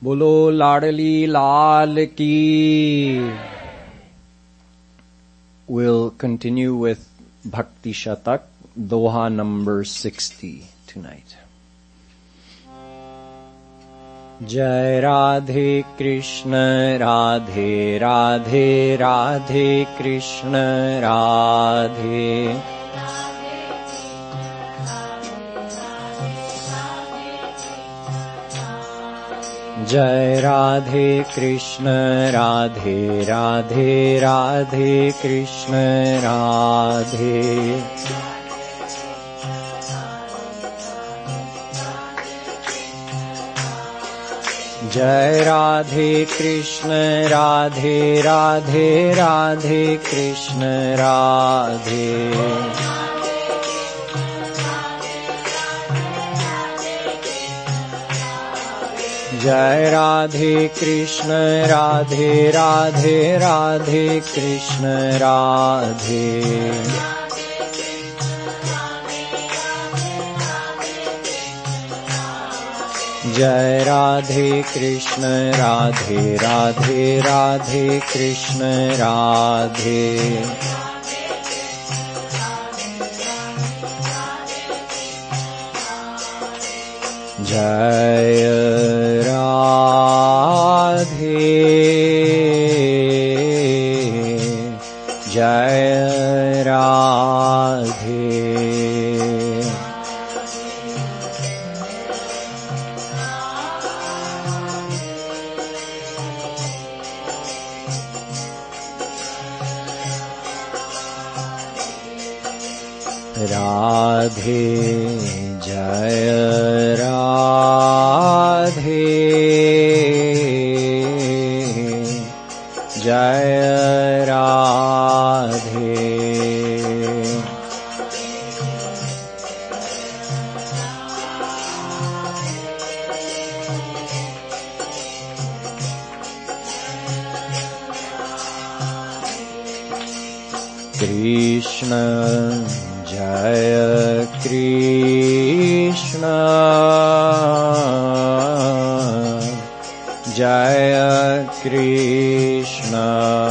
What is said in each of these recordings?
बोलो लाडली लाल की. We'll continue with Bhakti Shatak, Doha number 60 tonight. Jai Radhe Krishna Radhe Radhe Radhe Krishna Radhe. Jai Radhe Krishna Radhe Radhe Radhe Krishna Radhe. Jai Radhe Krishna Radhe Radhe Radhe Krishna Radhe. Jai Radhe Krishna Radhe Radhe Radhe Krishna Radhe. Jai Radhe Krishna Radhe Radhe Radhe Krishna Radhe. Jai Radhe Jai Radhe. Radhe Jaya Radhe Jaya Radhe. Krishna Jaya Krishna Jaya Krishna.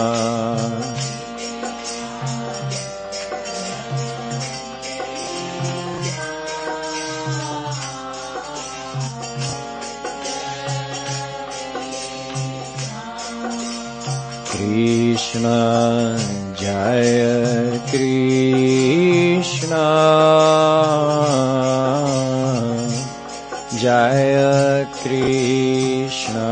Krishna Jaya Krishna Jaya Krishna.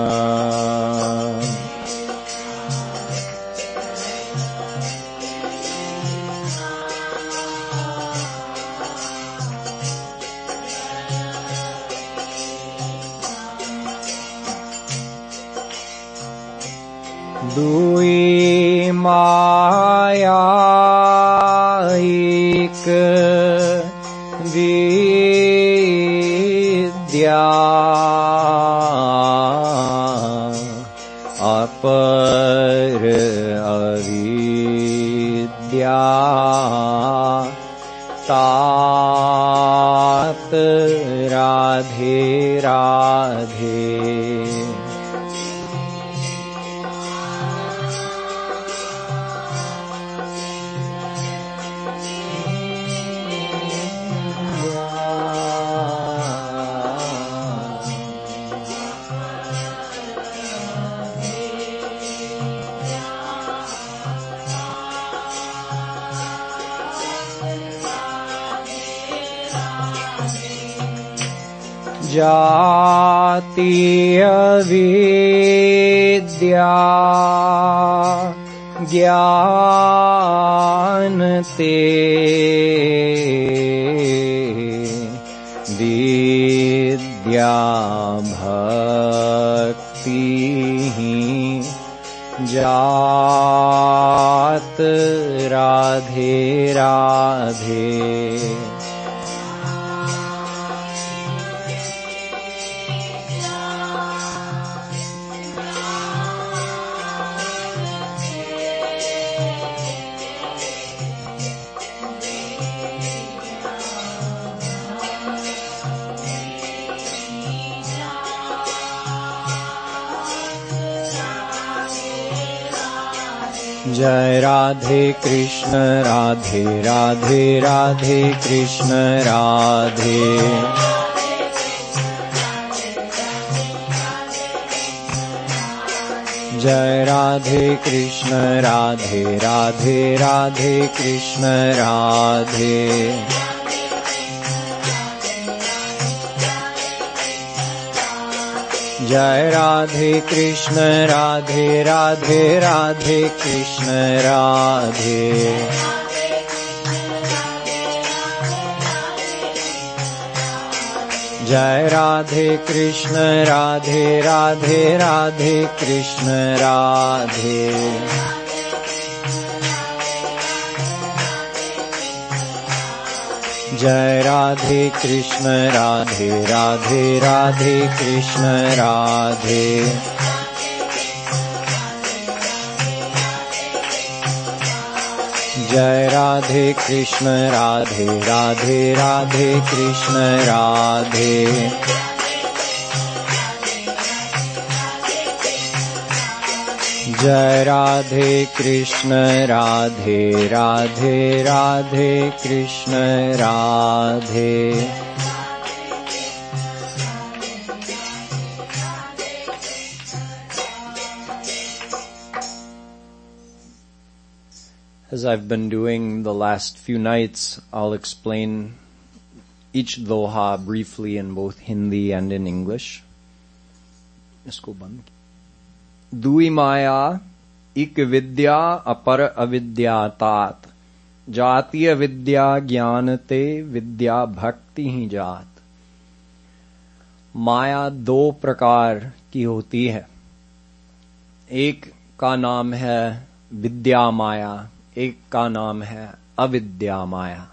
दुई माया एक विद्या अपर अविद्या तात राधे राधे. जाति अविद्या ज्ञान ते विद्या भक्ति जात राधे राधे. जय राधे कृष्ण राधे राधे राधे कृष्ण राधे। जय राधे कृष्ण राधे राधे राधे कृष्ण राधे। जय राधे कृष्ण राधे राधे राधे कृष्ण राधे। जय राधे कृष्ण राधे राधे राधे कृष्ण राधे। जय राधे कृष्ण राधे राधे राधे कृष्ण राधे। जय राधे कृष्ण राधे राधे राधे कृष्ण राधे। जय Radhe Krishna Radhe Radhe Radhe Krishna Radhe. As I've been doing the last few nights, I'll explain each doha briefly in both Hindi and in English. इसको बंद। दुई माया इक विद्या अपर अविद्या तात, जातीय विद्या ज्ञान ते विद्या भक्ति ही जात। माया दो प्रकार की होती है। एक का नाम है विद्या माया, एक का नाम है अविद्या माया।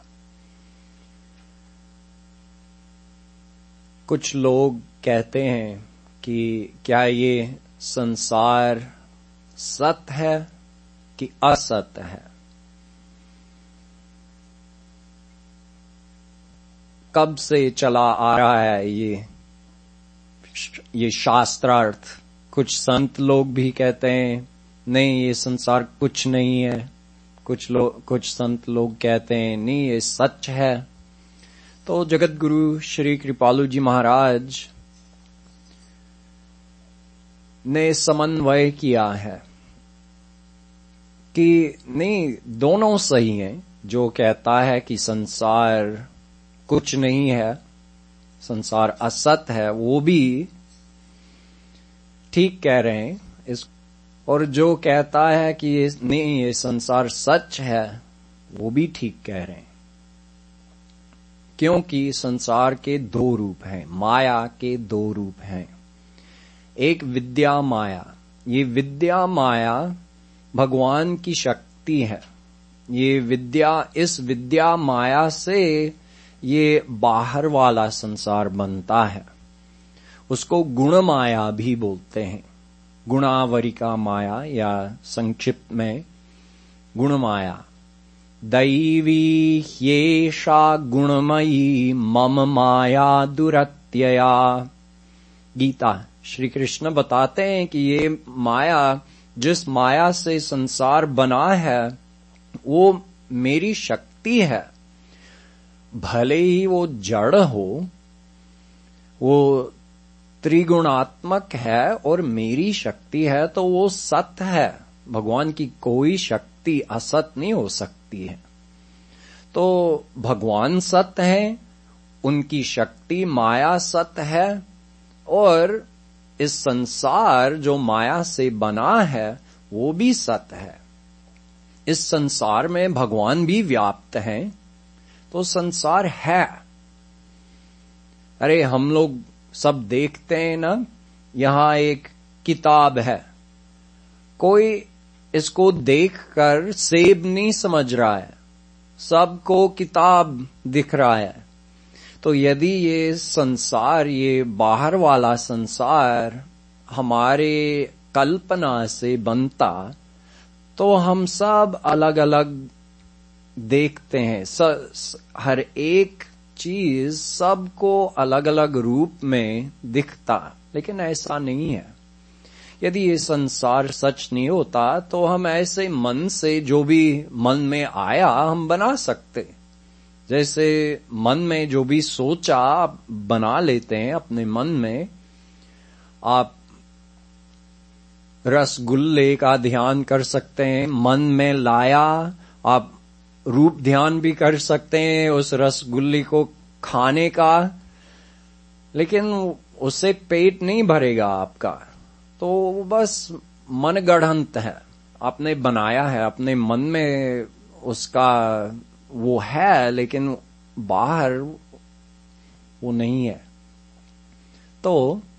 कुछ लोग कहते हैं कि क्या ये संसार सत्य है कि असत्य है। कब से चला आ रहा है ये शास्त्रार्थ। कुछ संत लोग भी कहते हैं नहीं ये संसार कुछ नहीं है, कुछ संत लोग कहते हैं नहीं ये सच है। तो जगत गुरु श्री कृपालु जी महाराज ने समन्वय किया है कि नहीं दोनों सही हैं। जो कहता है कि संसार कुछ नहीं है, संसार असत है, वो भी ठीक कह रहे हैं। और जो कहता है कि ये संसार सच है, वो भी ठीक कह रहे हैं। क्योंकि संसार के दो रूप हैं, माया के दो रूप हैं। एक विद्या माया, ये विद्या माया भगवान की शक्ति है। ये विद्या, इस विद्या माया से ये बाहर वाला संसार बनता है। उसको गुण माया भी बोलते हैं, गुणावरिका माया या संक्षिप्त में गुण माया। दैवी ह्येषा गुणमयी मम माया दुरत्यया। गीता श्री कृष्ण बताते हैं कि ये माया, जिस माया से संसार बना है, वो मेरी शक्ति है। भले ही वो जड़ हो, वो त्रिगुणात्मक है और मेरी शक्ति है, तो वो सत्य है। भगवान की कोई शक्ति असत नहीं हो सकती है। तो भगवान सत्य है, उनकी शक्ति माया सत्य है, और इस संसार जो माया से बना है वो भी सत्य है। इस संसार में भगवान भी व्याप्त हैं, तो संसार है। अरे हम लोग सब देखते हैं ना, यहां एक किताब है, कोई इसको देखकर सेब नहीं समझ रहा है, सबको किताब दिख रहा है। तो यदि ये संसार, ये बाहर वाला संसार हमारे कल्पना से बनता, तो हम सब अलग अलग देखते हैं। हर एक चीज सबको अलग अलग रूप में दिखता, लेकिन ऐसा नहीं है। यदि ये संसार सच नहीं होता तो हम ऐसे मन से जो भी मन में आया हम बना सकते। जैसे मन में जो भी सोचा आप बना लेते हैं अपने मन में। आप रसगुल्ले का ध्यान कर सकते हैं, मन में लाया। आप रूप ध्यान भी कर सकते हैं उस रसगुल्ले को खाने का, लेकिन उससे पेट नहीं भरेगा आपका। तो वो बस मनगढ़ंत है, आपने बनाया है अपने मन में, उसका वो है लेकिन बाहर वो नहीं है। तो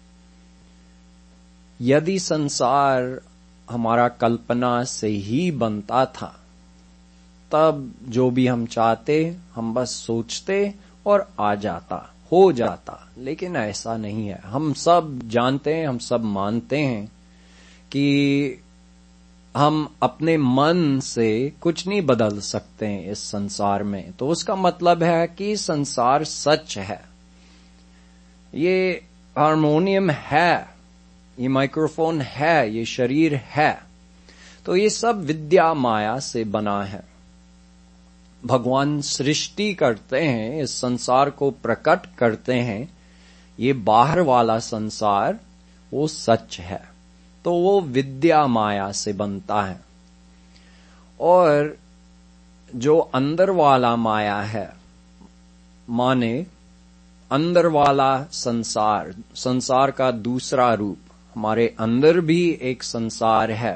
यदि संसार हमारा कल्पना से ही बनता था, तब जो भी हम चाहते हम बस सोचते और आ जाता, हो जाता। लेकिन ऐसा नहीं है। हम सब जानते हैं, हम सब मानते हैं कि हम अपने मन से कुछ नहीं बदल सकते हैं इस संसार में। तो उसका मतलब है कि संसार सच है, ये हारमोनियम है, ये माइक्रोफोन है, ये शरीर है। तो ये सब विद्या माया से बना है। भगवान सृष्टि करते हैं, इस संसार को प्रकट करते हैं। ये बाहर वाला संसार वो सच है, तो वो विद्या माया से बनता है। और जो अंदर वाला माया है, माने अंदर वाला संसार, संसार का दूसरा रूप, हमारे अंदर भी एक संसार है।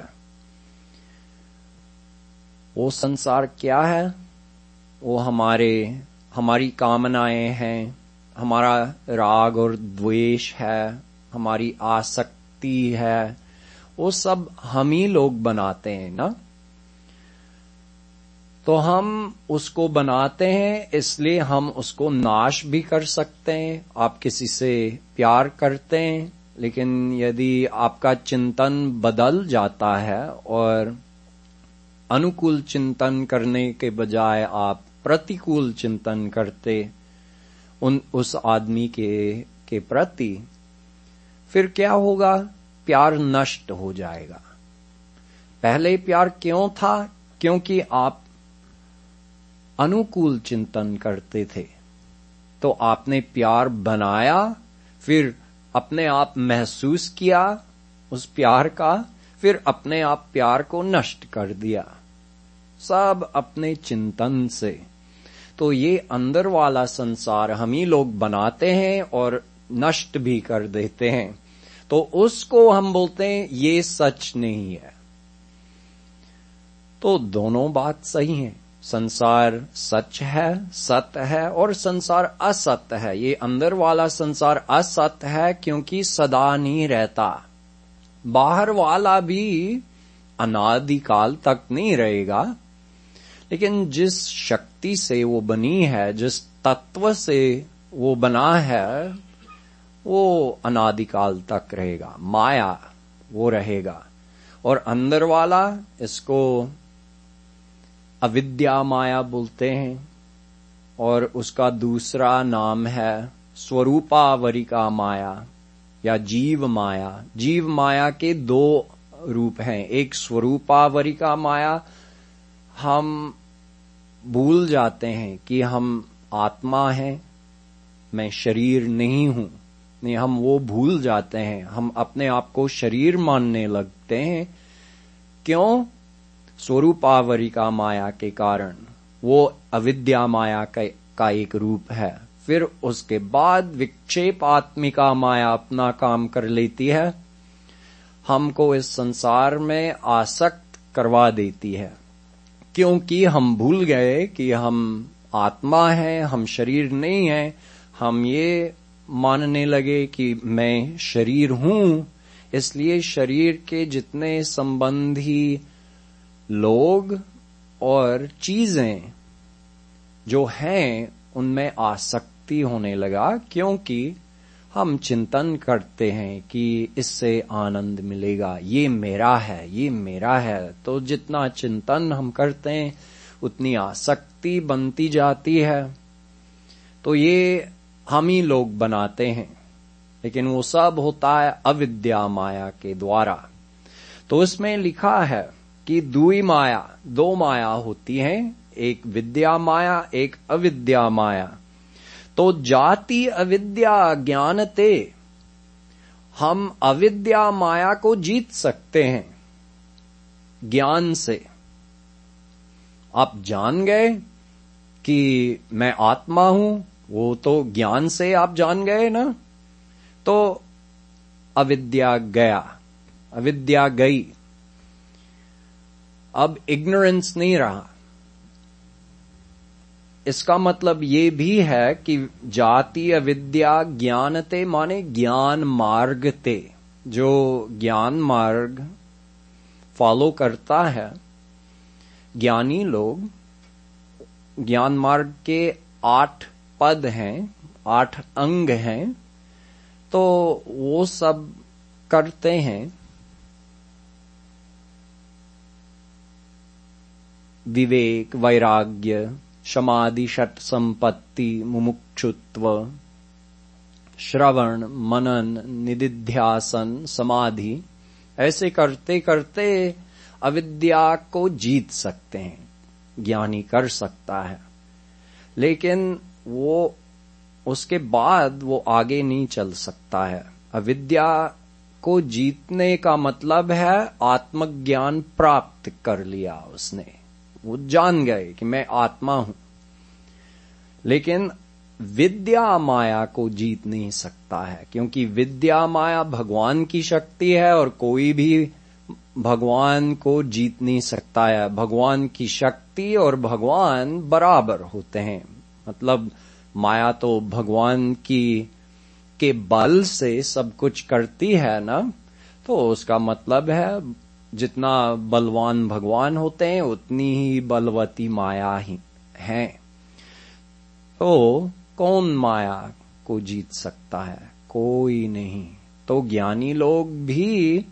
वो संसार क्या है? वो हमारी कामनाएं हैं, हमारा राग और द्वेष है, हमारी आसक्ति है। वो सब हम ही लोग बनाते हैं ना। तो हम उसको बनाते हैं, इसलिए हम उसको नाश भी कर सकते हैं। आप किसी से प्यार करते हैं, लेकिन यदि आपका चिंतन बदल जाता है और अनुकूल चिंतन करने के बजाय आप प्रतिकूल चिंतन करते उस आदमी के प्रति, फिर क्या होगा? प्यार नष्ट हो जाएगा। पहले प्यार क्यों था? क्योंकि आप अनुकूल चिंतन करते थे, तो आपने प्यार बनाया, फिर अपने आप महसूस किया उस प्यार का, फिर अपने आप प्यार को नष्ट कर दिया, सब अपने चिंतन से। तो ये अंदर वाला संसार हम ही लोग बनाते हैं और नष्ट भी कर देते हैं। तो उसको हम बोलते हैं ये सच नहीं है। तो दोनों बात सही है। संसार सच है, सत्य है, और संसार असत्य है। ये अंदर वाला संसार असत्य है क्योंकि सदा नहीं रहता। बाहर वाला भी अनादिकाल तक नहीं रहेगा, लेकिन जिस शक्ति से वो बनी है, जिस तत्व से वो बना है, वो अनादिकाल तक रहेगा। माया वो रहेगा। और अंदर वाला, इसको अविद्या माया बोलते हैं, और उसका दूसरा नाम है स्वरूपावरिका माया या जीव माया। जीव माया के दो रूप हैं। एक स्वरूपावरिका माया, हम भूल जाते हैं कि हम आत्मा हैं, मैं शरीर नहीं हूं। नहीं, हम वो भूल जाते हैं। हम अपने आप को शरीर मानने लगते हैं। क्यों? स्वरूपावरिका माया के कारण। वो अविद्या माया का एक रूप है। फिर उसके बाद विक्षेपात्मिका माया अपना काम कर लेती है, हमको इस संसार में आसक्त करवा देती है, क्योंकि हम भूल गए कि हम आत्मा हैं, हम शरीर नहीं हैं। हम ये मानने लगे कि मैं शरीर हूं, इसलिए शरीर के जितने संबंधी लोग और चीजें जो हैं उनमें आसक्ति होने लगा, क्योंकि हम चिंतन करते हैं कि इससे आनंद मिलेगा, ये मेरा है, ये मेरा है। तो जितना चिंतन हम करते हैं उतनी आसक्ति बनती जाती है। तो ये हम ही लोग बनाते हैं, लेकिन वो सब होता है अविद्या माया के द्वारा। तो इसमें लिखा है कि दुई माया, दो माया होती हैं, एक विद्या माया, एक अविद्या माया। तो जाति अविद्या ज्ञानते, हम अविद्या माया को जीत सकते हैं ज्ञान से। आप जान गए कि मैं आत्मा हूं, वो तो ज्ञान से आप जान गए ना, तो अविद्या गया, अविद्या गई, अब इग्नोरेंस नहीं रहा। इसका मतलब ये भी है कि जाति अविद्या ज्ञानते माने ज्ञान मार्ग ते, जो ज्ञान मार्ग फॉलो करता है, ज्ञानी लोग, ज्ञान मार्ग के 8 पद हैं, 8 अंग हैं, तो वो सब करते हैं। विवेक, वैराग्य, समाधि, षट संपत्ति, मुमुक्षुत्व, श्रवण, मनन, निदिध्यासन, समाधि, ऐसे करते करते अविद्या को जीत सकते हैं, ज्ञानी कर सकता है। लेकिन वो उसके बाद वो आगे नहीं चल सकता है। अविद्या को जीतने का मतलब है आत्मज्ञान प्राप्त कर लिया उसने, वो जान गए कि मैं आत्मा हूं। लेकिन विद्या माया को जीत नहीं सकता है, क्योंकि विद्या माया भगवान की शक्ति है और कोई भी भगवान को जीत नहीं सकता है। भगवान की शक्ति और भगवान बराबर होते हैं। मतलब माया तो भगवान के बल से सब कुछ करती है ना, तो उसका मतलब है जितना बलवान भगवान होते हैं उतनी ही बलवती माया ही है। तो कौन माया को जीत सकता है? कोई नहीं। तो ज्ञानी लोग भी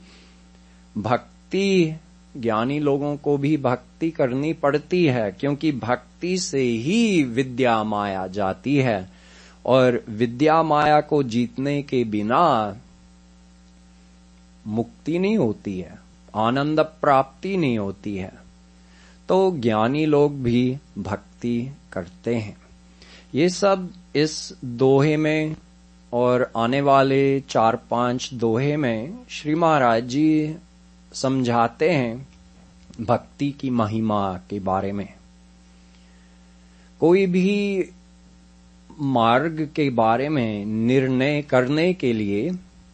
ज्ञानी लोगों को भी भक्ति करनी पड़ती है, क्योंकि भक्ति से ही विद्या माया जाती है, और विद्या माया को जीतने के बिना मुक्ति नहीं होती है, आनंद प्राप्ति नहीं होती है। तो ज्ञानी लोग भी भक्ति करते हैं। ये सब इस दोहे में और आने वाले 4-5 दोहे में श्री महाराज जी समझाते हैं भक्ति की महिमा के बारे में। कोई भी मार्ग के बारे में निर्णय करने के लिए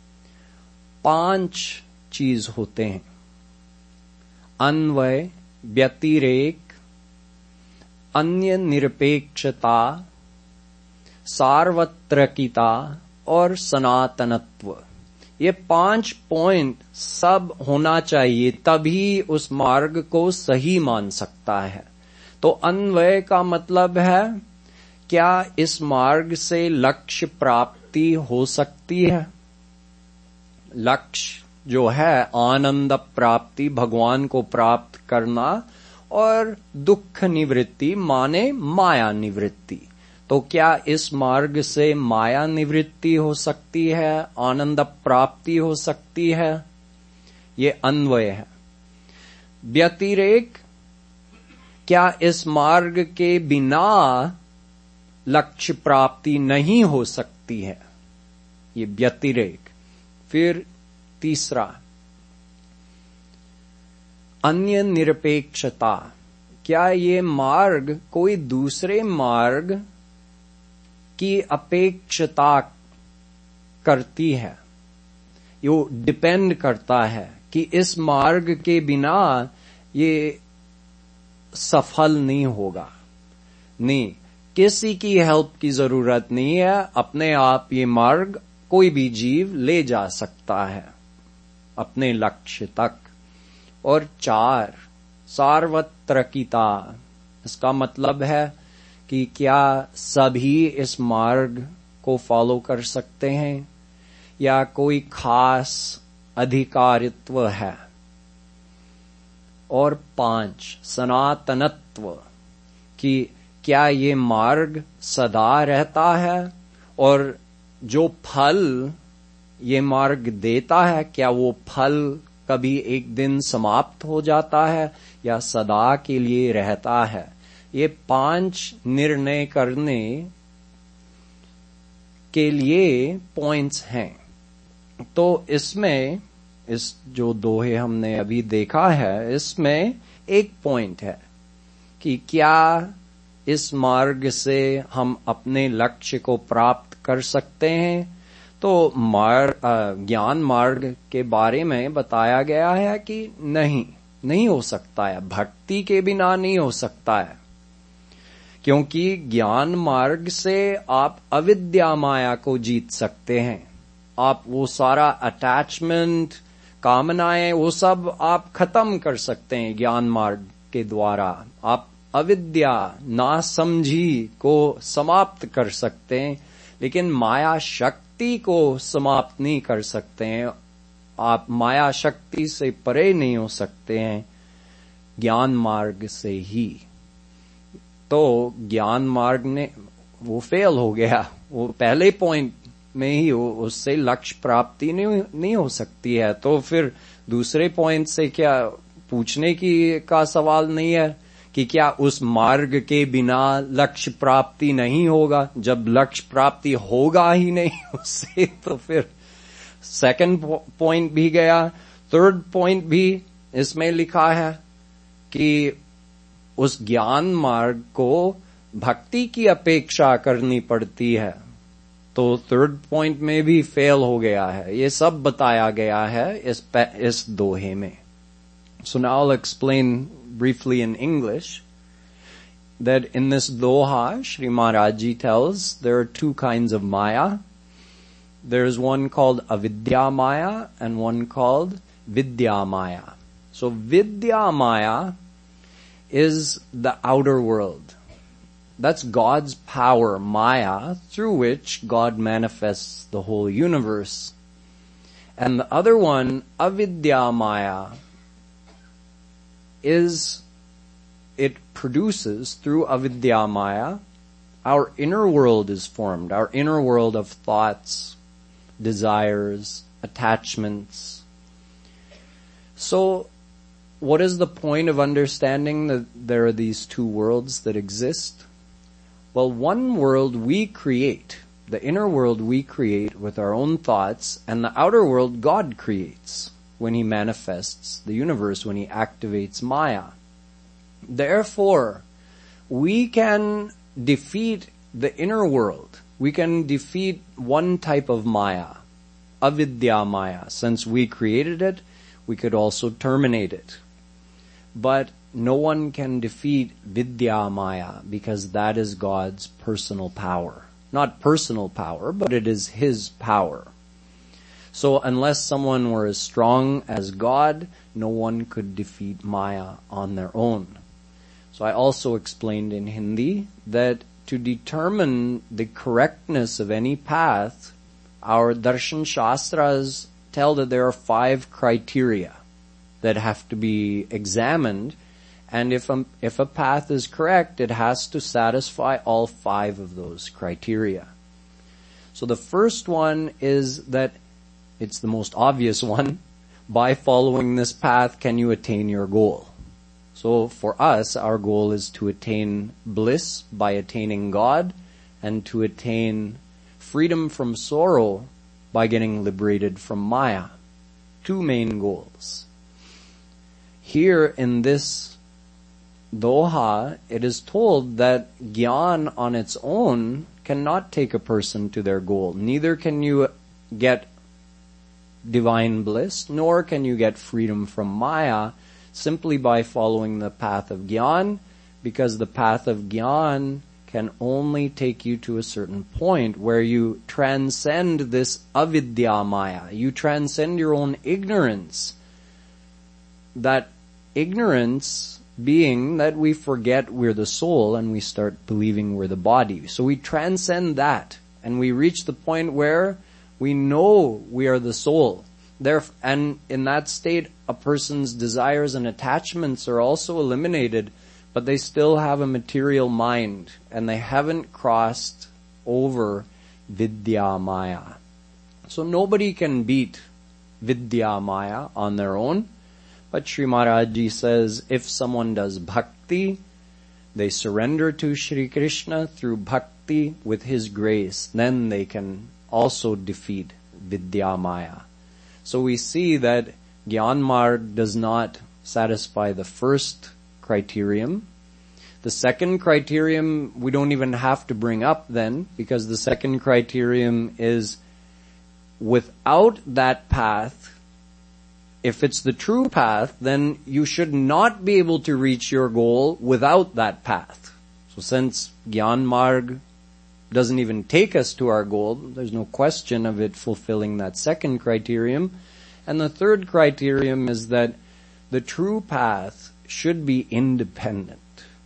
5 चीज होते हैं: अन्वय, व्यतिरेक, अन्य निरपेक्षता, सार्वत्रिकता और सनातनत्व। ये 5 पॉइंट सब होना चाहिए, तभी उस मार्ग को सही मान सकता है। तो अन्वय का मतलब है क्या इस मार्ग से लक्ष्य प्राप्ति हो सकती है। लक्ष्य जो है आनंद प्राप्ति, भगवान को प्राप्त करना, और दुख निवृत्ति माने माया निवृत्ति। तो क्या इस मार्ग से माया निवृत्ति हो सकती है, आनंद प्राप्ति हो सकती है? ये अन्वय है। व्यतिरेक, क्या इस मार्ग के बिना लक्ष्य प्राप्ति नहीं हो सकती है? ये व्यतिरेक। फिर तीसरा, अन्य निरपेक्षता, क्या ये मार्ग कोई दूसरे मार्ग की अपेक्षता करती है? ये डिपेंड करता है कि इस मार्ग के बिना ये सफल नहीं होगा। नहीं, किसी की हेल्प की जरूरत नहीं है, अपने आप ये मार्ग कोई भी जीव ले जा सकता है अपने लक्ष्य तक। और 4, सार्वत्रिकता, इसका मतलब है कि क्या सभी इस मार्ग को फॉलो कर सकते हैं या कोई खास अधिकारित्व है। और 5, सनातनत्व, कि क्या ये मार्ग सदा रहता है और जो फल ये मार्ग देता है, क्या वो फल कभी एक दिन समाप्त हो जाता है या सदा के लिए रहता है। ये 5 निर्णय करने के लिए पॉइंट्स हैं। तो इसमें इस जो दोहे हमने अभी देखा है, इसमें एक पॉइंट है कि क्या इस मार्ग से हम अपने लक्ष्य को प्राप्त कर सकते हैं। तो ज्ञान मार्ग के बारे में बताया गया है कि नहीं हो सकता है, भक्ति के बिना नहीं हो सकता है, क्योंकि ज्ञान मार्ग से आप अविद्या माया को जीत सकते हैं। आप वो सारा अटैचमेंट, कामनाएं, वो सब आप खत्म कर सकते हैं ज्ञान मार्ग के द्वारा। आप अविद्या, नासमझी को समाप्त कर सकते हैं, लेकिन माया शक्ति को समाप्त नहीं कर सकते हैं। आप माया शक्ति से परे नहीं हो सकते हैं ज्ञान मार्ग से ही। तो ज्ञान मार्ग ने वो फेल हो गया, वो पहले पॉइंट में ही उससे लक्ष्य प्राप्ति नहीं हो सकती है। तो फिर दूसरे पॉइंट से क्या पूछने का सवाल नहीं है कि क्या उस मार्ग के बिना लक्ष्य प्राप्ति नहीं होगा। जब लक्ष्य प्राप्ति होगा ही नहीं उससे, तो फिर सेकंड पॉइंट भी गया। थर्ड पॉइंट भी इसमें लिखा है कि उस ज्ञान मार्ग को भक्ति की अपेक्षा करनी पड़ती है। तो थर्ड पॉइंट में भी फेल हो गया है। ये सब बताया गया है इस दोहे में। So now I'll explain briefly in English that in this doha, Shri Maharaj Ji tells there are 2 kinds of maya. There is one called avidya maya and one called vidya maya. So vidya maya is the outer world. That's God's power, maya, through which God manifests the whole universe. And the other one, avidya maya, it produces through avidya maya, our inner world is formed, our inner world of thoughts, desires, attachments. So, what is the point of understanding that there are these 2 worlds that exist? Well, one world we create, the inner world we create with our own thoughts, and the outer world God creates when He manifests the universe, when He activates Maya. Therefore, we can defeat the inner world. We can defeat one type of Maya, avidya Maya. Since we created it, we could also terminate it. But no one can defeat vidya Maya, because that is God's personal power. Not personal power, but it is His power. So unless someone were as strong as God, no one could defeat Maya on their own. So I also explained in Hindi that to determine the correctness of any path, our darshan shastras tell that there are 5 criteria that have to be examined, and if a path is correct, it has to satisfy all 5 of those criteria. So the first one is that it's the most obvious one. By following this path, can you attain your goal? So for us, our goal is to attain bliss by attaining God, and to attain freedom from sorrow by getting liberated from Maya. 2 main goals. Here in this doha, it is told that Gyan on its own cannot take a person to their goal. Neither can you get divine bliss, nor can you get freedom from Maya simply by following the path of Gyan, because the path of Gyan can only take you to a certain point where you transcend this avidya Maya. You transcend your own ignorance. That ignorance being that we forget we're the soul and we start believing we're the body. So we transcend that and we reach the point where we know we are the soul. And in that state, a person's desires and attachments are also eliminated, but they still have a material mind and they haven't crossed over vidya Maya. So nobody can beat Vidya Maya on their own. But Sri Maharaj Ji says if someone does bhakti, they surrender to Shri Krishna through bhakti with his grace, then they can also defeat Vidya Maya. So we see that Gyan Marg does not satisfy the first criterion. The second criterion we don't even have to bring up then, because the second criterion is without that path, if it's the true path, then you should not be able to reach your goal without that path. So since Gyan Marg doesn't even take us to our goal, there's no question of it fulfilling that second criterion. And the third criterion is that the true path should be independent.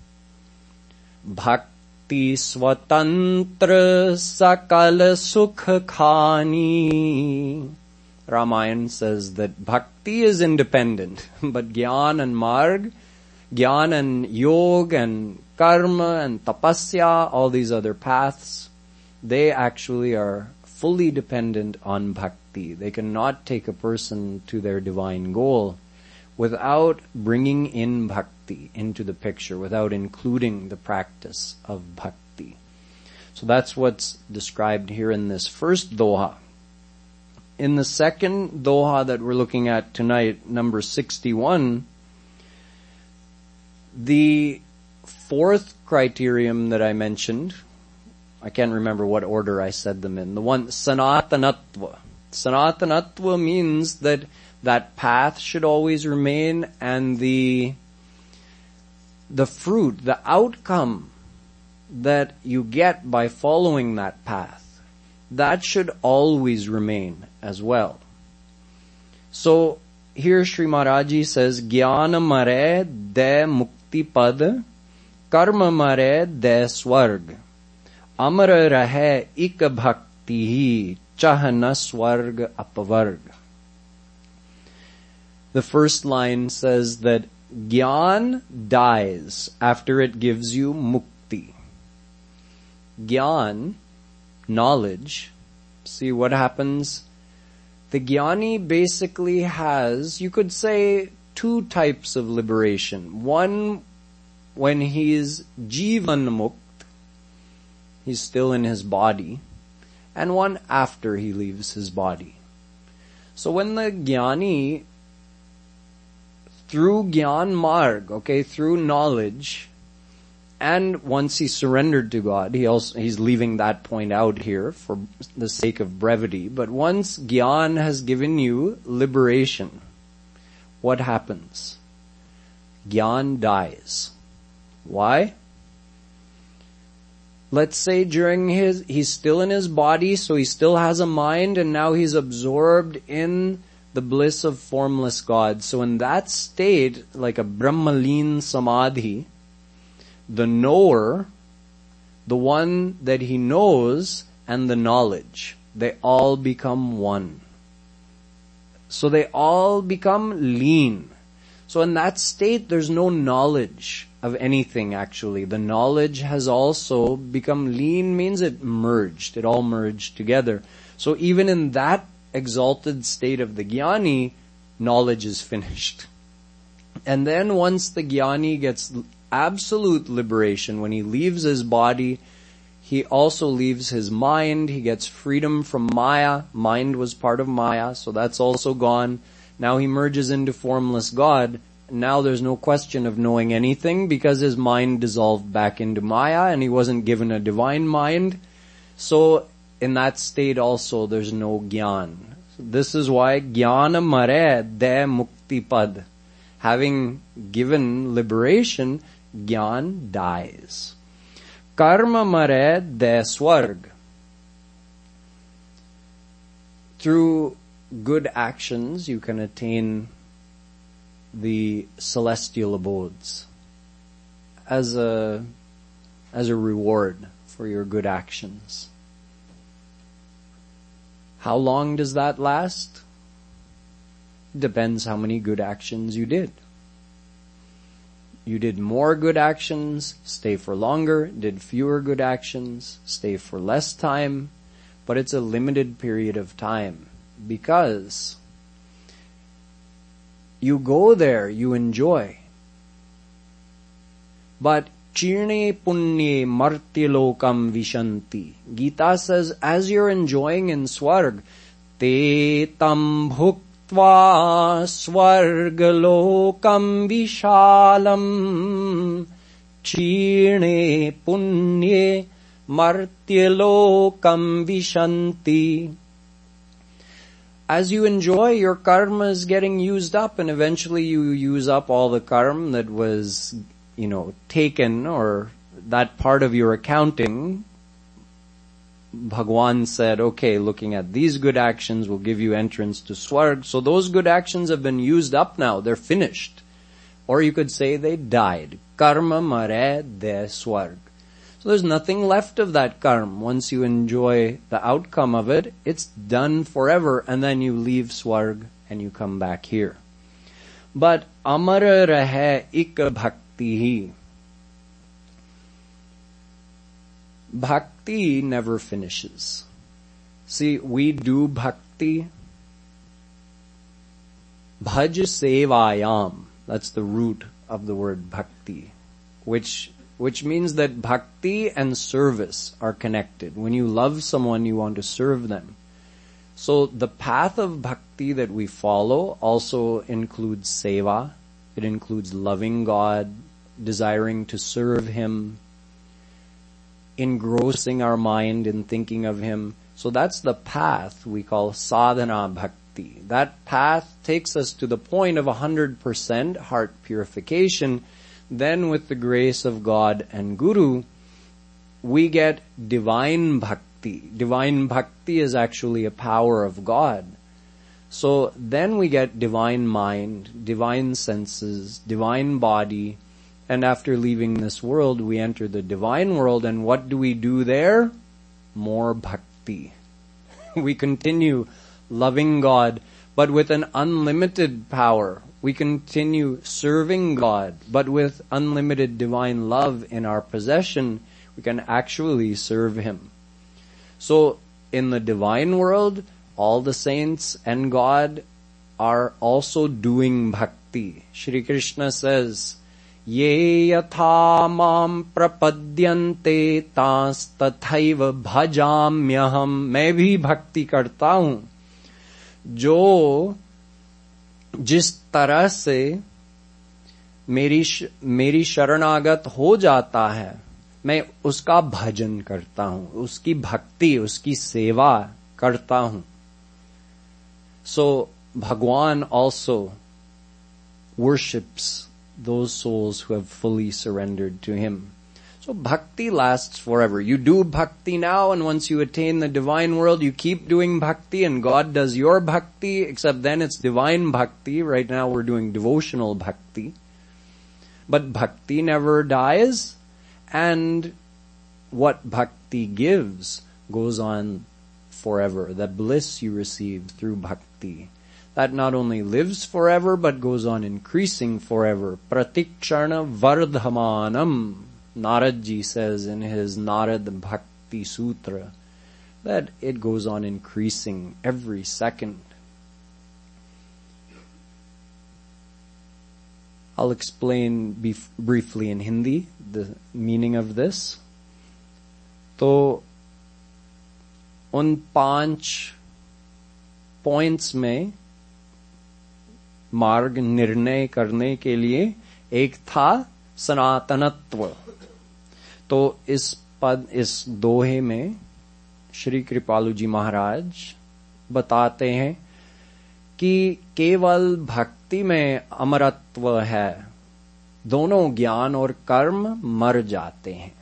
Bhakti swatantra sakal sukha khani. Ramayana says that bhakti is independent, but Gyan and Marg, Gyan and Yoga and Karma and Tapasya, all these other paths, they actually are fully dependent on bhakti. They cannot take a person to their divine goal without bringing in bhakti into the picture, without including the practice of bhakti. So that's what's described here in this first doha. In the second doha that we're looking at tonight, number 61, the fourth criterion that I mentioned, I can't remember what order I said them in, the one, Sanatanatva. Sanatanatva means that path should always remain, and the fruit, the outcome that you get by following that path, that should always remain as well. So here Sri Maharaj Ji says, Jnana mare de mukti pad, karma mare de swarg, amara rahe ik bhakti hi, chahana swarg apavarg. The first line says that Gyan dies after it gives you mukti. Gyan, knowledge, see what happens. The Gyani basically has, you could say, two types of liberation. One, when he's Jivan Mukt, he's still in his body, and one after he leaves his body. So when the Gyani, through Gyan Marg, through knowledge, and once he surrendered to God, he's leaving that point out here for the sake of brevity, but once Gyan has given you liberation, what happens? Gyan dies. Why? Let's say he's still in his body, so he still has a mind, and now he's absorbed in the bliss of formless God. So in that state, like a Brahmalin Samadhi, the knower, the one that he knows, and the knowledge, they all become one. So they all become lean. So in that state, there's no knowledge of anything actually. The knowledge has also become lean, means it merged. It all merged together. So even in that exalted state of the Gyani, knowledge is finished. And then once the Gyani gets absolute liberation, when he leaves his body, he also leaves his mind. He gets freedom from Maya. Mind was part of Maya, so that's also gone. Now he merges into formless God. Now there's no question of knowing anything because his mind dissolved back into Maya and he wasn't given a divine mind. So in that state also there's no Gyan. So this is why Jnana mare de mukti pad. Having given liberation, Gyan dies. Karma mare de swarg. Through good actions you can attain the celestial abodes as a reward for your good actions. How long does that last? Depends how many good actions you did. You did more good actions, stay for longer. Did fewer good actions, stay for less time. But it's a limited period of time because you go there, you enjoy. But Chirne punye martyalokam vishanti. Gita says, as you're enjoying in Swarg, te tam bhuktva swargalokam vishalam. Chirne punye martyalokam vishanti. As you enjoy, your karma is getting used up, and eventually you use up all the karma that was, taken, or that part of your accounting. Bhagwan said, okay, looking at these good actions will give you entrance to Swarg. So those good actions have been used up now. They're finished. Or you could say they died. Karma mare de Swarg. So there's nothing left of that karma. Once you enjoy the outcome of it, it's done forever, and then you leave Swarg and you come back here. But amara rahe ik bhakti hi. Bhakti never finishes. See, we do bhakti. Bhaj sevayam. That's the root of the word bhakti, which means that bhakti and service are connected. When you love someone, you want to serve them. So the path of bhakti that we follow also includes seva. It includes loving God, desiring to serve Him, engrossing our mind in thinking of Him. So that's the path we call sadhana bhakti. That path takes us to the point of 100% heart purification. Then with the grace of God and Guru, we get divine bhakti. Divine bhakti is actually a power of God. So then we get divine mind, divine senses, divine body, and after leaving this world, we enter the divine world, and what do we do there? More bhakti. We continue loving God, but with an unlimited power. We continue serving God, but with unlimited divine love in our possession, we can actually serve Him. So in the divine world, all the saints and God are also doing bhakti. Shri Krishna says, Ye yatha mam prapadyante tas tathaiva bhajamyaham. मैं भी भक्ति करता हूँ. जो जिस तरह से मेरी शरणागत हो जाता है, मैं उसका भजन करता हूँ, उसकी भक्ति, उसकी सेवा करता हूँ. So Bhagwan also worships those souls who have fully surrendered to Him. So bhakti lasts forever. You do bhakti now, and once you attain the divine world, you keep doing bhakti, and God does your bhakti, except then it's divine bhakti. Right now we're doing devotional bhakti. But bhakti never dies, and what bhakti gives goes on forever. The bliss you receive through bhakti, that not only lives forever, but goes on increasing forever. Pratikshana vardhamanam. Narad Ji says in his Narad Bhakti Sutra that it goes on increasing every second. I'll explain briefly in Hindi the meaning of this. तो उन 5 points में मार्ग निर्णय करने के लिए एक था सनातनत्व. तो इस दोहे में श्री कृपालु जी महाराज बताते हैं कि केवल भक्ति में अमरत्व है. दोनों ज्ञान और कर्म मर जाते हैं.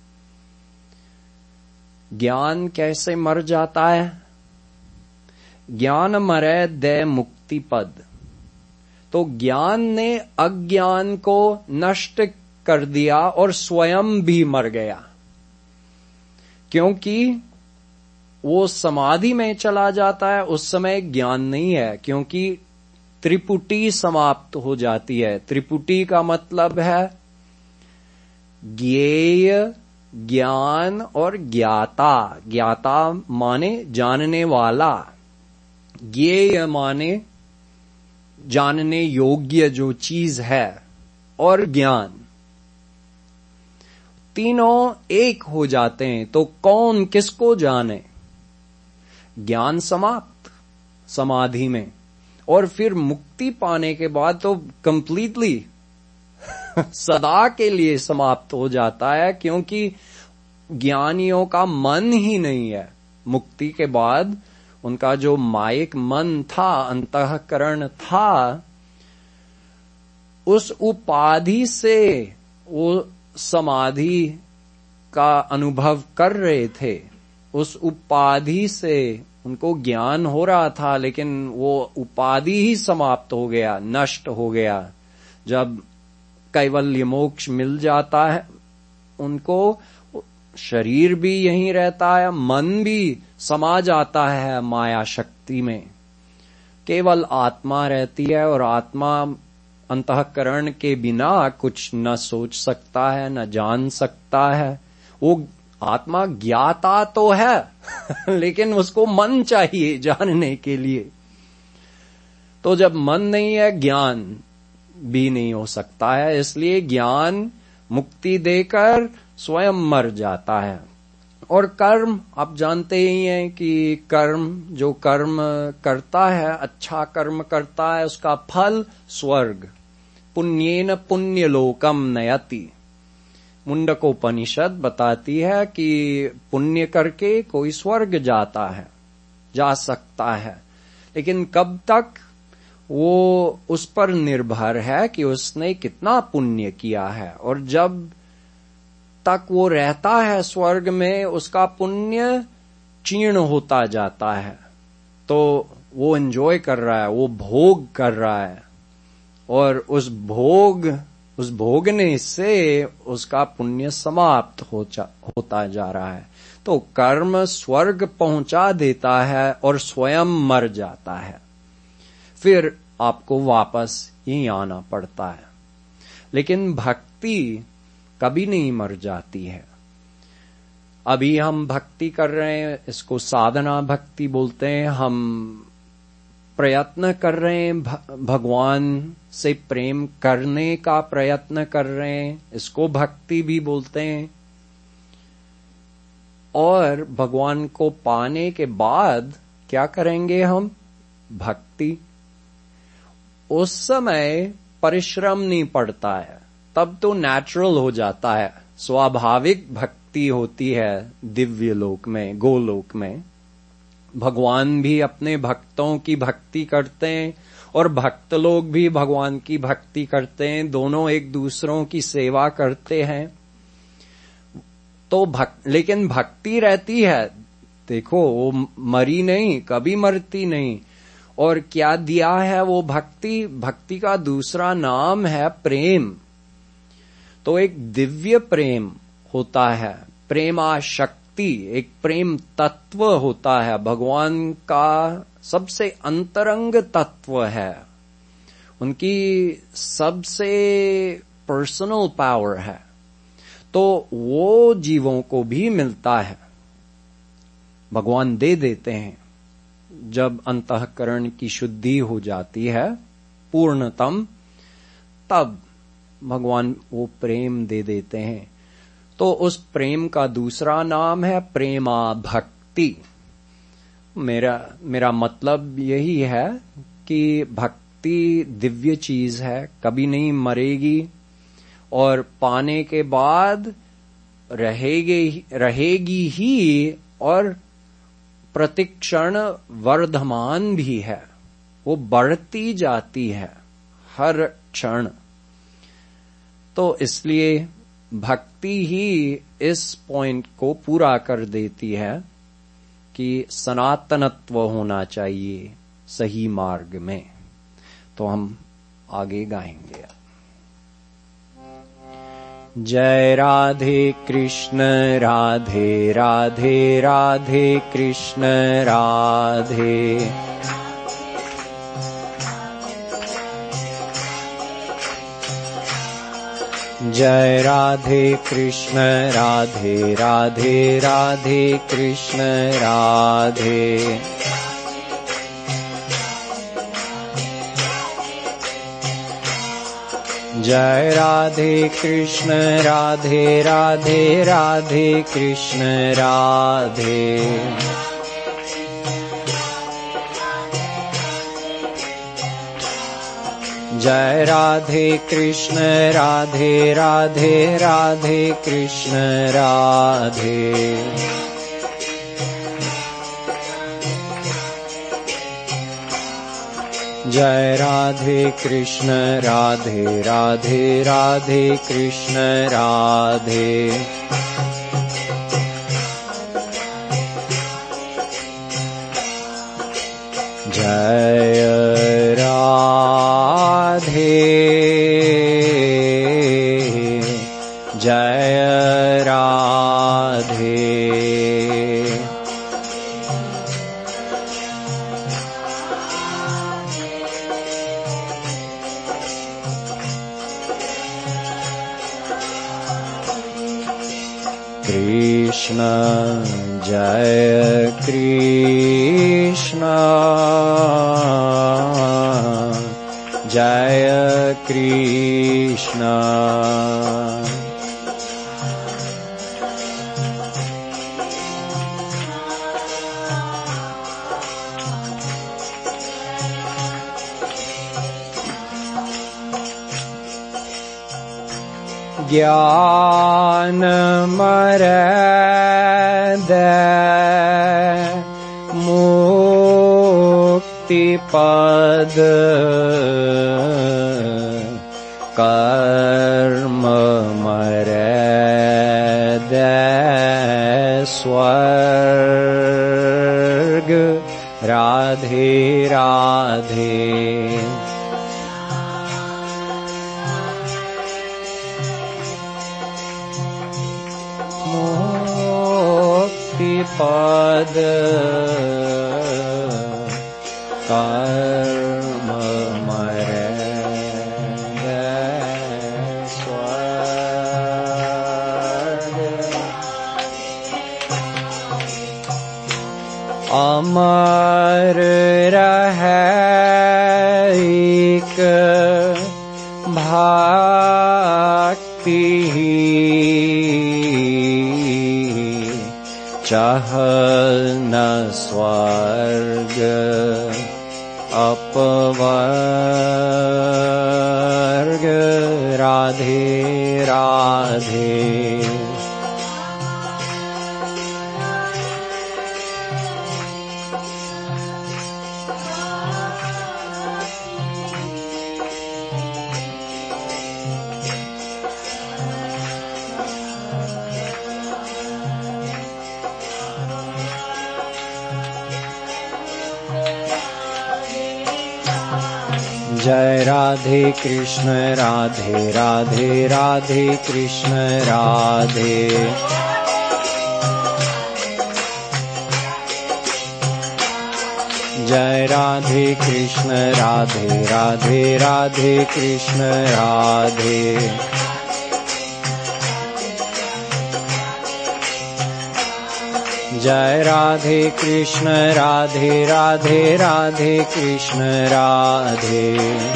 ज्ञान कैसे मर जाता है? ज्ञान मरे दे मुक्ति पद. तो ज्ञान ने अज्ञान को नष्ट कर दिया और स्वयं भी मर गया, क्योंकि वो समाधि में चला जाता है. उस समय ज्ञान नहीं है, क्योंकि त्रिपुटी समाप्त हो जाती है. त्रिपुटी का मतलब है ज्ञेय, ज्ञान और ज्ञाता. ज्ञाता माने जानने वाला. ज्ञेय माने जानने योग्य जो चीज है और ज्ञान, तीनों एक हो जाते हैं तो कौन किसको जाने? ज्ञान समाप्त समाधि में, और फिर मुक्ति पाने के बाद तो कंप्लीटली सदा के लिए समाप्त हो जाता है, क्योंकि ज्ञानियों का मन ही नहीं है। मुक्ति के बाद उनका जो मायिक मन था, अंतःकरण था, उस उपाधि से वो समाधि का अनुभव कर रहे थे, उस उपाधि से उनको ज्ञान हो रहा था, लेकिन वो उपाधि ही समाप्त हो गया, नष्ट हो गया। जब कैवल्य मोक्ष मिल जाता है उनको, शरीर भी यहीं रहता है, मन भी समा जाता है माया शक्ति में, केवल आत्मा रहती है, और आत्मा अंतःकरण के बिना कुछ न सोच सकता है, न जान सकता है। वो आत्मा ज्ञाता तो है लेकिन उसको मन चाहिए जानने के लिए। तो जब मन नहीं है, ज्ञान भी नहीं हो सकता है, इसलिए ज्ञान मुक्ति देकर स्वयं मर जाता है। और कर्म, आप जानते ही हैं कि कर्म, जो कर्म करता है, अच्छा कर्म करता है, उसका फल स्वर्ग, पुण्येन पुण्यलोकम नयति। मुंडकोपनिषद बताती है कि पुण्य करके कोई स्वर्ग जाता है, जा सकता है, लेकिन कब तक, वो उस पर निर्भर है कि उसने कितना पुण्य किया है। और जब तक वो रहता है स्वर्ग में, उसका पुण्य क्षीण होता जाता है, तो वो एंजॉय कर रहा है, वो भोग कर रहा है, और उस भोगने से उसका पुण्य समाप्त होता जा रहा है। तो कर्म स्वर्ग पहुंचा देता है और स्वयं मर जाता है, फिर आपको वापस यहीं आना पड़ता है। लेकिन भक्ति कभी नहीं मर जाती है। अभी हम भक्ति कर रहे हैं, इसको साधना भक्ति बोलते हैं। हम प्रयत्न कर रहे हैं, भगवान से प्रेम करने का प्रयत्न कर रहे हैं, इसको भक्ति भी बोलते हैं। और भगवान को पाने के बाद क्या करेंगे हम? भक्ति। उस समय परिश्रम नहीं पड़ता है, तब तो नेचुरल हो जाता है, स्वाभाविक भक्ति होती है दिव्य लोक में, गोलोक में। भगवान भी अपने भक्तों की भक्ति करते हैं और भक्त लोग भी भगवान की भक्ति करते हैं, दोनों एक दूसरों की सेवा करते हैं। तो लेकिन भक्ति रहती है, देखो वो मरी नहीं, कभी मरती नहीं। और क्या दिया है वो भक्ति? भक्ति का दूसरा नाम है प्रेम। तो एक दिव्य प्रेम होता है, प्रेमाशक्ति, एक प्रेम तत्व होता है, भगवान का सबसे अंतरंग तत्व है, उनकी सबसे पर्सनल पावर है। तो वो जीवों को भी मिलता है, भगवान दे देते हैं। जब अंतःकरण की शुद्धि हो जाती है पूर्णतम, तब भगवान वो प्रेम दे देते हैं। तो उस प्रेम का दूसरा नाम है प्रेमा भक्ति। मेरा मतलब यही है कि भक्ति दिव्य चीज है, कभी नहीं मरेगी, और पाने के बाद रहेगी ही, और प्रतिक्षण वर्धमान भी है, वो बढ़ती जाती है हर क्षण। तो इसलिए भक्ति ही इस पॉइंट को पूरा कर देती है कि सनातनत्व होना चाहिए सही मार्ग में। तो हम आगे गाएंगे। जय राधे कृष्ण राधे राधे राधे कृष्ण राधे। जय राधे कृष्ण राधे राधे राधे कृष्ण राधे। जय राधे कृष्ण राधे राधे राधे कृष्ण राधे। जय राधे कृष्ण राधे राधे राधे कृष्ण राधे। जय राधे कृष्ण राधे राधे राधे कृष्ण राधे। जय राधे जय राधे। कृष्ण जय कृष्ण जय कृष्ण। ज्ञान मरद मुक्ति पद कर्म मरद स्वर्ग राधे राधे। पद कर्म मरद स्वर्ग अमर रहे एक भक्ति चाह न स्वर्ग अपवर्ग राधे राधे। जय राधे कृष्ण राधे राधे राधे कृष्ण राधे। जय राधे कृष्ण राधे राधे राधे कृष्ण राधे। जय राधे कृष्ण राधे राधे राधे कृष्ण राधे।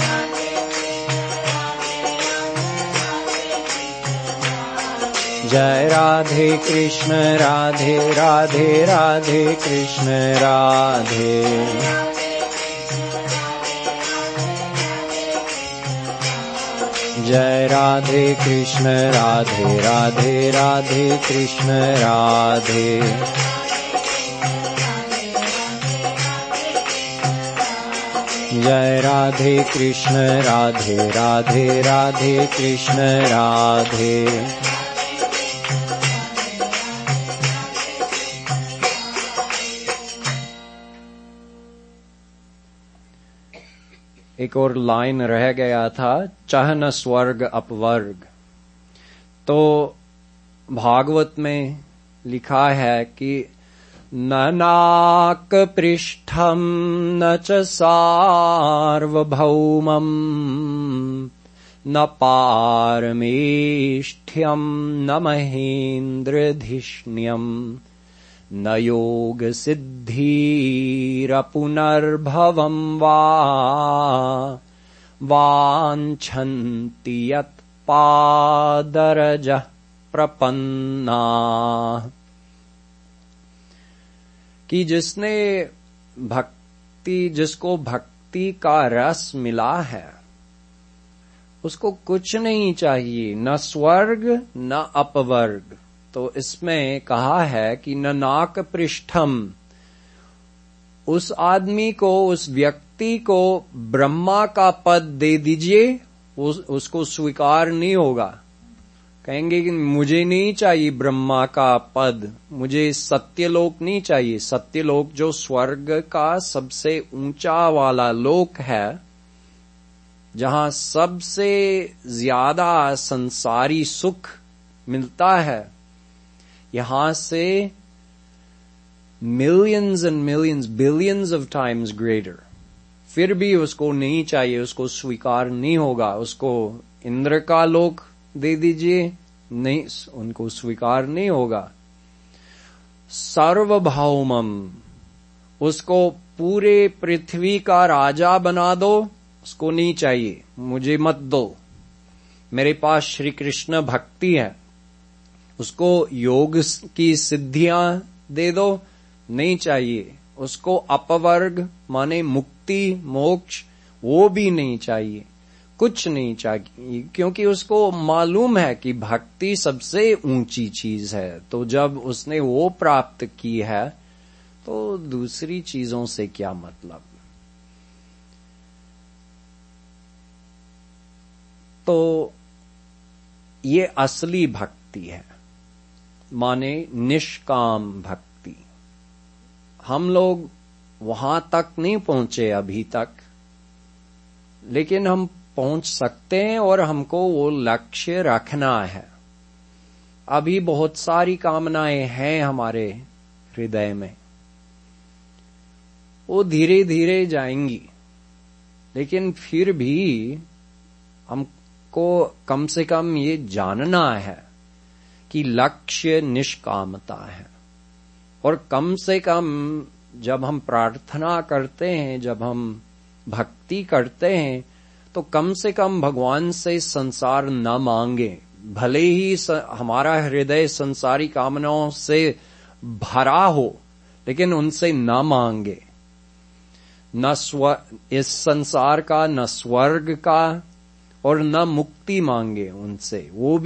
जय राधे कृष्ण राधे राधे राधे कृष्ण राधे। जय राधे कृष्ण राधे राधे राधे कृष्ण राधे। जय राधे कृष्ण राधे राधे राधे कृष्ण राधे। एक और लाइन रह गया था, चाह न स्वर्ग अपवर्ग। तो भागवत में लिखा है कि न नाक पृष्ठम न च सार्वभौमम् न पारमेष्ठ्यम न महेन्द्रधिष्ण्यम् न योग सिद्धिरपुनर्भवम् वा वाञ्छन्ति यत् पादरजः प्रपन्ना। कि जिसको भक्ति का रस मिला है उसको कुछ नहीं चाहिए, न स्वर्ग न अपवर्ग। तो इसमें कहा है कि न नाक पृष्ठम, उस आदमी को, उस व्यक्ति को ब्रह्मा का पद दे दीजिए, उसको स्वीकार नहीं होगा। कहेंगे कि मुझे नहीं चाहिए ब्रह्मा का पद, मुझे सत्यलोक नहीं चाहिए। सत्यलोक जो स्वर्ग का सबसे ऊंचा वाला लोक है, जहां सबसे ज्यादा संसारी सुख मिलता है, यहां से millions and millions, billions of times greater. फिर भी उसको नहीं चाहिए, उसको स्वीकार नहीं होगा। उसको इंद्र का लोक दे दीजिए, नहीं, उनको स्वीकार नहीं होगा। सार्वभौमम, उसको पूरे पृथ्वी का राजा बना दो, उसको नहीं चाहिए, मुझे मत दो। मेरे पास श्री कृष्ण भक्ति है, उसको योग की सिद्धियां दे दो, नहीं चाहिए। उसको अपवर्ग माने मुक्ति मोक्ष, वो भी नहीं चाहिए, कुछ नहीं चाहिए, क्योंकि उसको मालूम है कि भक्ति सबसे ऊंची चीज है। तो जब उसने वो प्राप्त की है तो दूसरी चीजों से क्या मतलब। तो ये असली भक्ति है, माने निष्काम भक्ति। हम लोग वहां तक नहीं पहुंचे अभी तक, लेकिन हम पहुंच सकते हैं और हमको वो लक्ष्य रखना है। अभी बहुत सारी कामनाएं हैं हमारे हृदय में, वो धीरे धीरे जाएंगी, लेकिन फिर भी हमको कम से कम ये जानना है कि लक्ष्य निष्कामता है। और कम से कम जब हम प्रार्थना करते हैं, जब हम भक्ति करते हैं, तो कम से कम भगवान से संसार न मांगे। भले ही हमारा हृदय संसारी कामनाओं से भरा हो, लेकिन उनसे न मांगे, न इस संसार का, न स्वर्ग का, और न मुक्ति मांगे उनसे। वो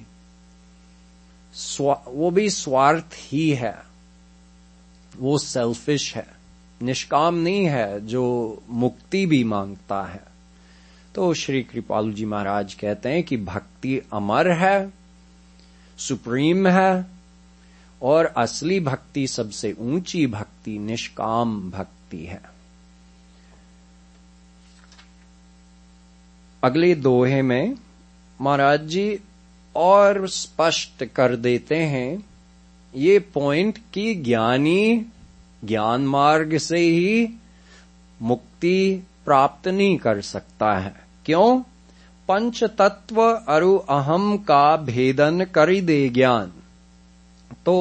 भी स्वार्थ ही है, वो सेल्फिश है, निष्काम नहीं है जो मुक्ति भी मांगता है। तो श्री कृपालु जी महाराज कहते हैं कि भक्ति अमर है, सुप्रीम है, और असली भक्ति, सबसे ऊंची भक्ति निष्काम भक्ति है। अगले दोहे में महाराज जी और स्पष्ट कर देते हैं ये पॉइंट कि ज्ञानी ज्ञान मार्ग से ही मुक्ति प्राप्त नहीं कर सकता है। क्यों? पंच तत्व अरु अहम का भेदन करि दे ज्ञान। तो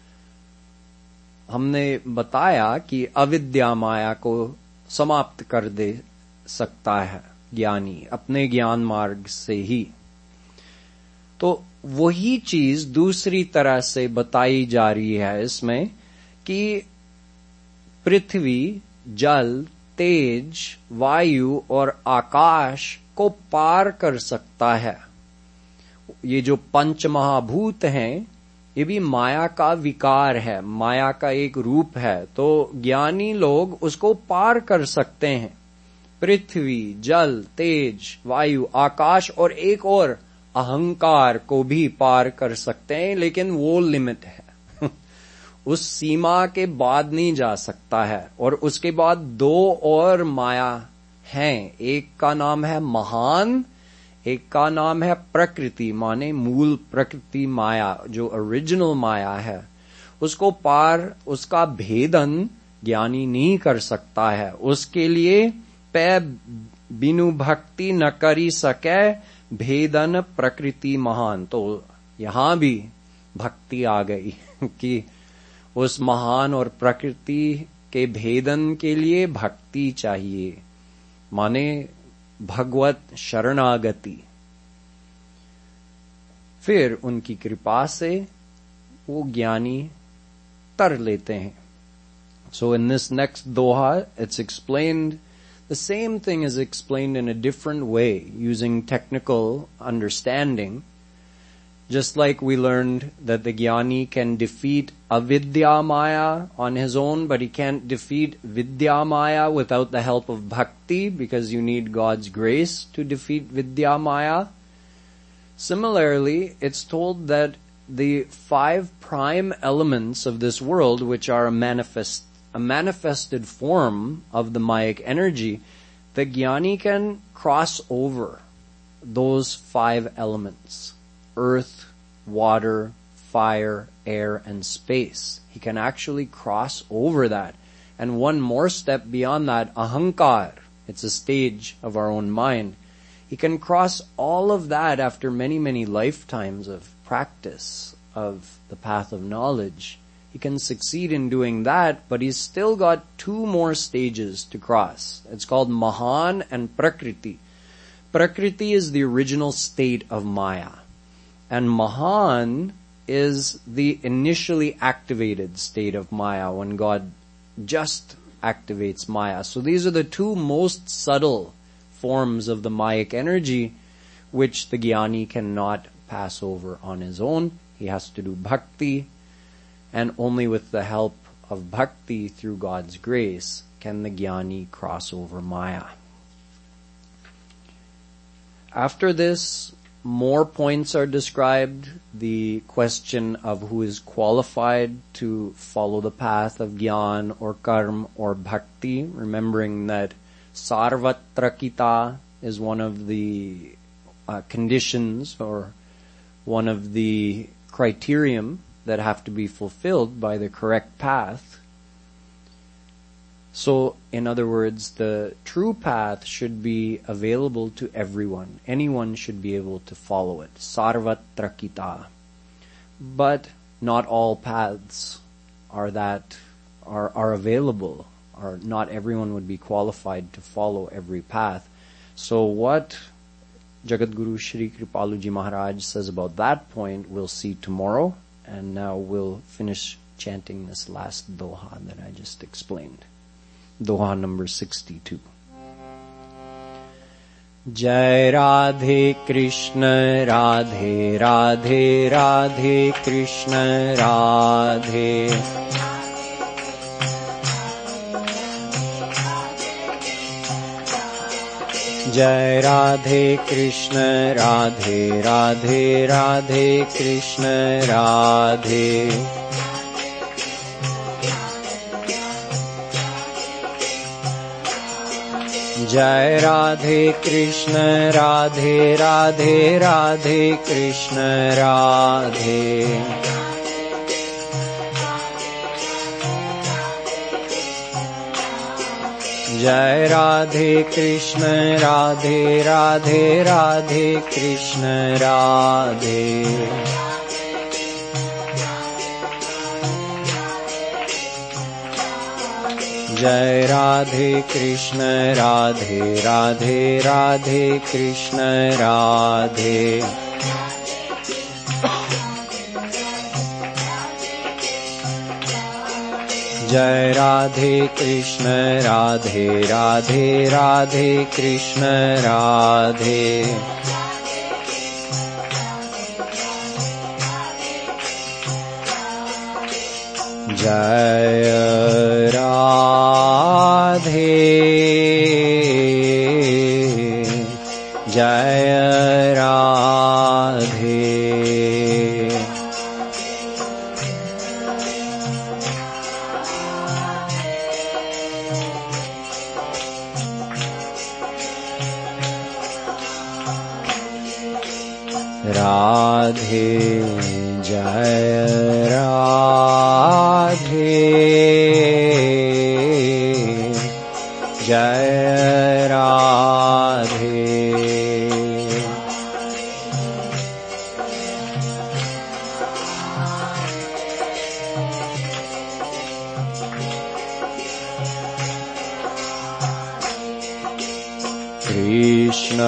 हमने बताया कि अविद्या माया को समाप्त कर दे सकता है ज्ञानी अपने ज्ञान मार्ग से ही। तो वही चीज दूसरी तरह से बताई जा रही है इसमें कि पृथ्वी, जल, तेज, वायु और आकाश को पार कर सकता है। ये जो पंच महाभूत हैं, ये भी माया का विकार है, माया का एक रूप है। तो ज्ञानी लोग उसको पार कर सकते हैं। पृथ्वी, जल, तेज, वायु, आकाश और एक और अहंकार को भी पार कर सकते हैं, लेकिन वो लिमिट है उस सीमा के बाद नहीं जा सकता है। और उसके बाद दो और माया हैं, एक का नाम है महान, एक का नाम है प्रकृति, माने मूल प्रकृति माया, जो ओरिजिनल माया है। उसको पार, उसका भेदन ज्ञानी नहीं कर सकता है। उसके लिए पै बिनु भक्ति न करी सके भेदन प्रकृति महान। तो यहां भी भक्ति आ गई कि उस महान और प्रकृति के भेदन के लिए भक्ति चाहिए। माने भगवत शरणागति, फिर उनकी कृपा से वो ज्ञानी तर लेते हैं. So in this next doha, it's explained, the same thing is explained in a different way, using technical understanding. Just like we learned that the jnani can defeat avidya maya on his own, but he can't defeat vidya maya without the help of bhakti, because you need God's grace to defeat vidya maya. Similarly, it's told that the 5 prime elements of this world, which are a manifested form of the Mayic energy, the jnani can cross over those 5 elements: earth, water, fire, air, and space. He can actually cross over that. And one more step beyond that, ahankar, it's a stage of our own mind. He can cross all of that after many, many lifetimes of practice of the path of knowledge. He can succeed in doing that, but he's still got 2 more stages to cross. It's called Mahan and Prakriti. Prakriti is the original state of Maya, and Mahan is the initially activated state of Maya, when God just activates Maya. So these are the 2 most subtle forms of the Mayic energy, which the jnani cannot pass over on his own. He has to do bhakti, and only with the help of bhakti through God's grace can the jnani cross over Maya. After this, more points are described. The question of who is qualified to follow the path of jnana or karma or bhakti, remembering that sarvatrakita is one of the conditions, or one of the criterion that have to be fulfilled by the correct path. So, in other words, the true path should be available to everyone. Anyone should be able to follow it. Sarvatrakita. But not all paths are available, or not everyone would be qualified to follow every path. So what Jagadguru Shri Kripaluji Maharaj says about that point, we'll see tomorrow. And now we'll finish chanting this last doha that I just explained. Doha number 62. Jai Radhe Krishna Radhe Radhe Radhe Krishna Radhe Jai Radhe Krishna Radhe Radhe Radhe Krishna Radhe Jai Radhe Krishna Radhe Radhe Radhe Krishna Radhe Jai Radhe Krishna Radhe Radhe Radhe Krishna Radhe Jai Radhe Krishna Radhe Radhe Radhe Krishna Radhe Jai Radhe Krishna Radhe Radhe Radhe Krishna Radhe Jai Radhe Jai Radhe Radhe Jai Radhe Jai Radhe Krishna Krishna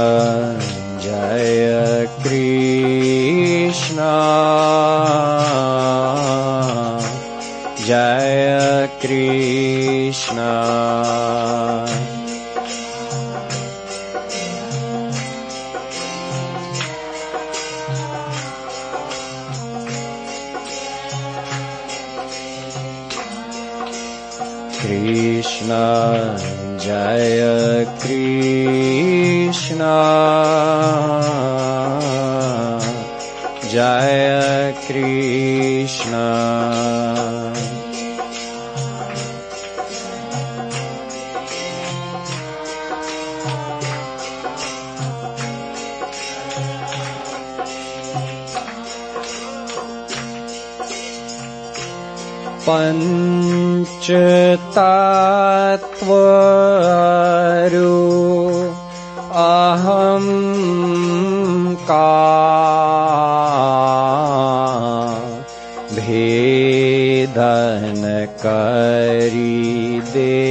जय कृष्ण जय कृष्ण कृष्ण जय कृष्ण जय कृष्ण पंच तत्व अहम का भेदन करी दे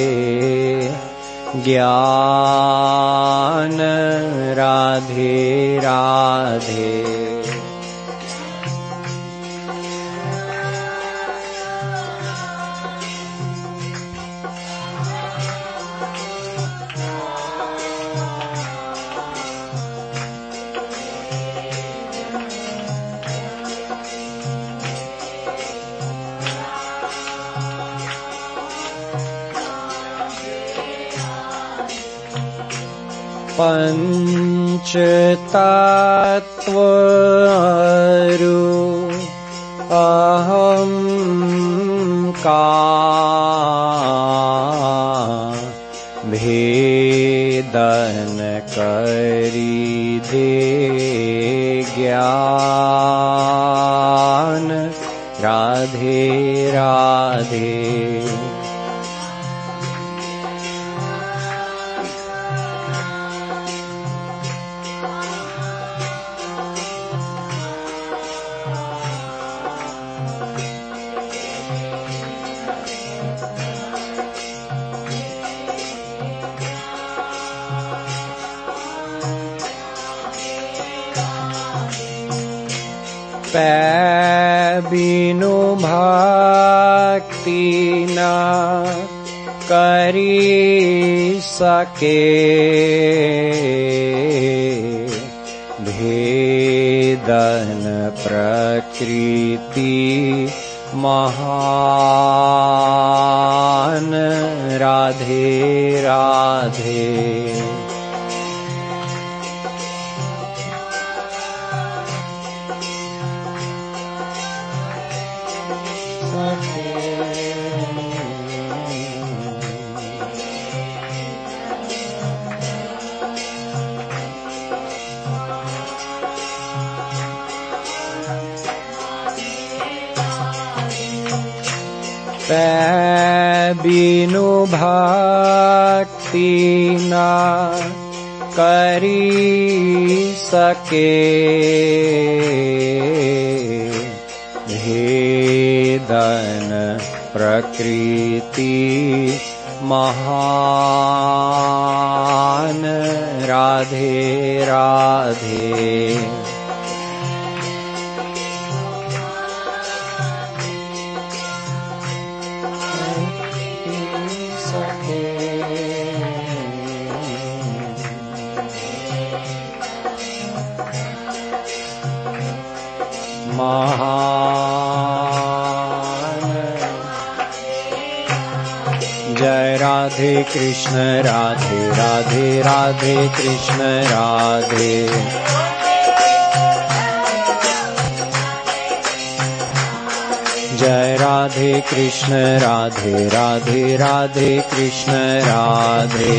ज्ञान राधे राधे पंच तत्व अहम का भेदन करी दे ज्ञान राधे राधे बिनु भक्ति न करी सके भेदन प्रकृति महान राधे राधे बिनु भक्ति न करी सके भेदन प्रकृति महान राधे राधे महान जय राधे कृष्ण राधे राधे राधे कृष्ण राधे जय राधे कृष्ण राधे राधे राधे कृष्ण राधे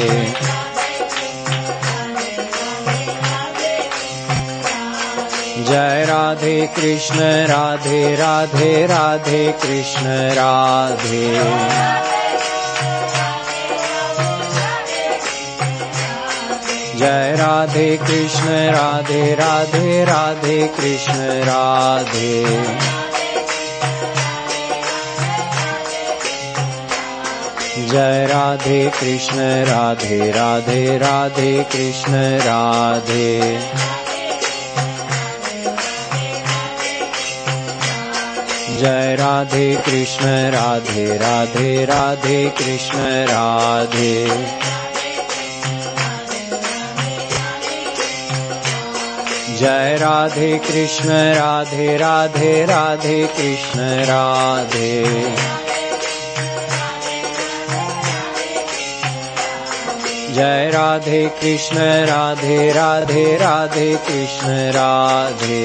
जय राधे कृष्ण राधे राधे राधे कृष्ण राधे जय राधे कृष्ण राधे राधे राधे कृष्ण राधे जय राधे कृष्ण राधे राधे राधे कृष्ण राधे। जय राधे कृष्ण राधे राधे राधे कृष्ण राधे। जय राधे कृष्ण राधे राधे राधे कृष्ण राधे। जय राधे कृष्ण राधे राधे राधे कृष्ण राधे।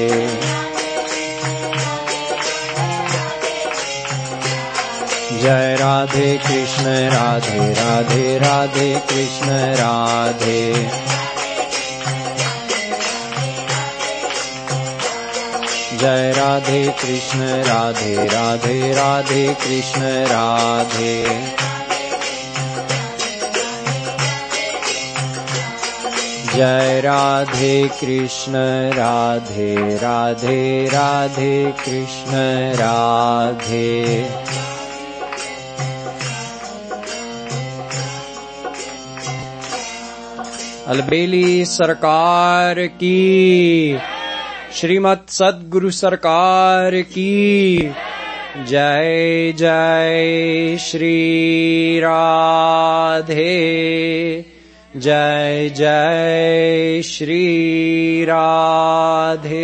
जय राधे कृष्ण राधे राधे राधे कृष्ण राधे। जय राधे कृष्ण राधे राधे राधे कृष्ण राधे। जय राधे कृष्ण राधे राधे राधे कृष्ण राधे। अलबेली सरकार की, श्रीमत सद्गुरु सरकार की जय। जय श्री राधे। जय जय श्री राधे।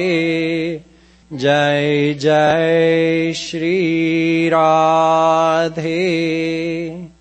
जय जय श्री राधे।